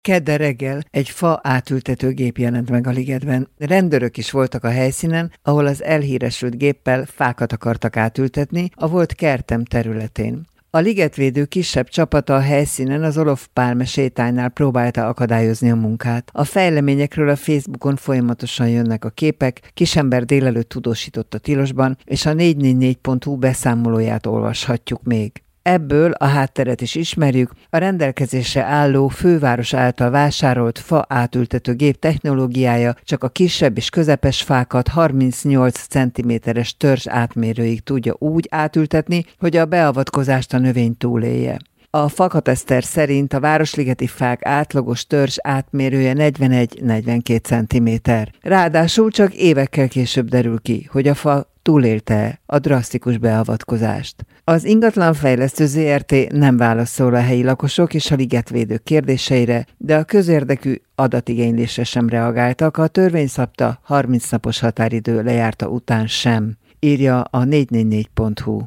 Kedden reggel egy fa átültető gép jelent meg a ligetben. Rendőrök is voltak a helyszínen, ahol az elhíresült géppel fákat akartak átültetni a volt kertem területén. A ligetvédő kisebb csapata a helyszínen az Olof Palme sétánynál próbálta akadályozni a munkát. A fejleményekről a Facebookon folyamatosan jönnek a képek, kisember délelőtt tudósított a tilosban, és a 444.hu beszámolóját olvashatjuk még. Ebből a hátteret is ismerjük, a rendelkezésre álló főváros által vásárolt fa átültető gép technológiája csak a kisebb és közepes fákat 38 cm-es törzs átmérőig tudja úgy átültetni, hogy a beavatkozást a növény túlélje. A fakateszter szerint a városligeti fák átlagos törzs átmérője 41-42 cm. Ráadásul csak évekkel később derül ki, hogy a fa túlélte a drasztikus beavatkozást. Az ingatlanfejlesztő ZRT nem válaszol a helyi lakosok és a ligetvédők kérdéseire, de a közérdekű adatigénylésre sem reagáltak, a törvény szabta 30 napos határidő lejárta után sem, írja a 444.hu.